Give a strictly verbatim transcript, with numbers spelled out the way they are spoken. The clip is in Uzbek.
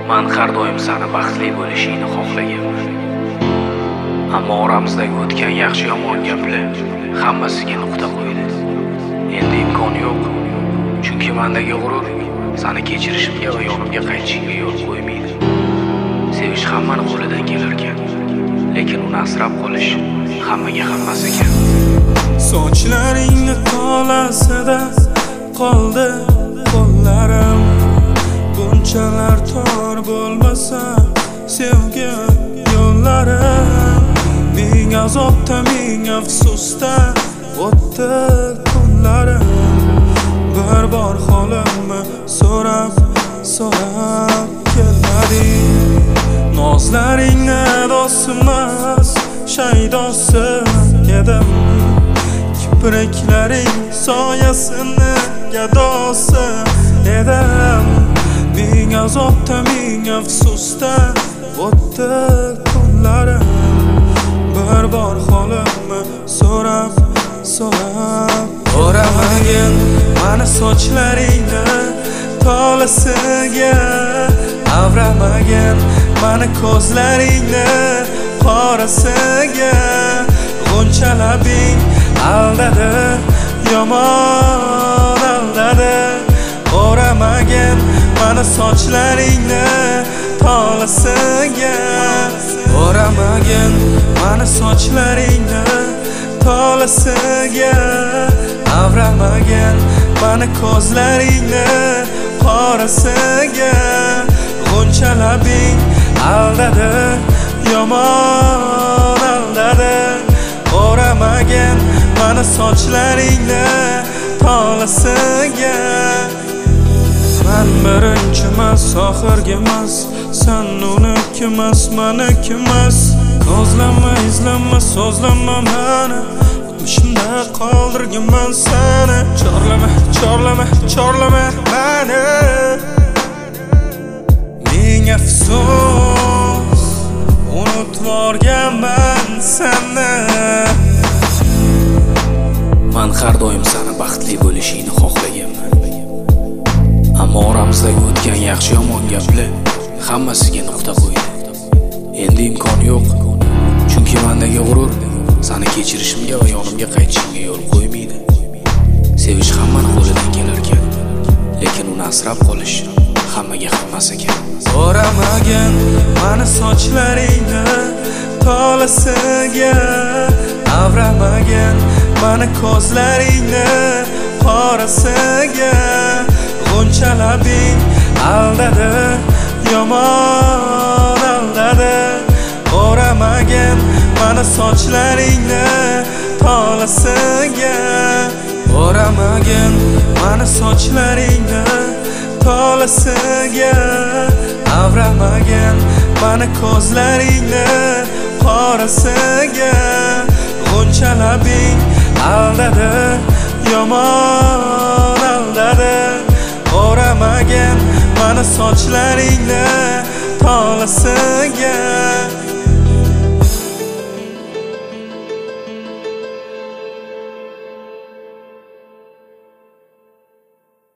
Man har doim seni baxtli bo'lishingni xohlaganman. Ammo oramizdagi o'tgan yaxshi yomon gaplar hammasiga nuqta qo'ydi. Endi imkon yo'q. Chunki mendagi g'urur seni kechirishimga va yonimga qaytishingga yo'l qo'ymaydi. Sevish hammani qo'lidan kelar ekan, lekin uni asrab qolish hammaga hammasi ekan. Sochlaringni tolasida qoldi qo'llarim, bunchalar tor bo'lmasa sevgi yo'llarim. Ming azobda ming afsusda o'tdi kunlarim. Bir bor holimni so'rab so'rab kelmading. Nozlaringni do'stmas shaydosi edim. Kipriklaring soyasini gadosi edim. Ming azobda ming afsusda o'tdi kunlarim. Bir bor holimni so'rab so'rab o'ramagin mani sochlaringni tolasiga, avramagin mani ko'zlaringni qorasiga. G'uncha labing aldadi, yomon aldadi. O'ramagin mani sochlaringni tolasiga, o'ramagin mani sochlaringni tolasiga, avramagin mani ko'zlaringni qorasiga. G'uncha labing aldadi, yomon aldadi. O'ramagin mani sochlaringni tolasiga. Men birinchimas, oxirgimas, sen unikimas, manikimas. Ko'zlama, izlama, so'zlama meni, o'tmishimda qoldirgiman seni. Chorlama, chorlama, chorlama meni. Ming afsus, unutib o'rganman seni. Man har doim seni baxtli bo'lishingni xohlaganman. Ammo oramizdagi o'tgan yaxshi yomon gaplar hammasiga nuqta qo'ydi. Endi imkon yo'q. Chunki mendagi g'urur seni kechirishimga va yonimga qaytishimga yo'l qo'ymaydi. Sevish hammani qo'lidan kelar ekan, lekin uni asrab qolish hammaga hammasi ekan. O'ramagin mani sochlaringni tolasiga, avramagin mani ko'zlaringni qorasiga. G'uncha labing aldadi, yomon aldadi. O'ramagin mani sochlaringni tolasiga, o'ramagin mani sochlaringni tolasiga, avramagin mani ko'zlaringni qorasiga. G'uncha labing aldadi, yomon aldadi. O'ramagin mani sochlaringni tolasiga.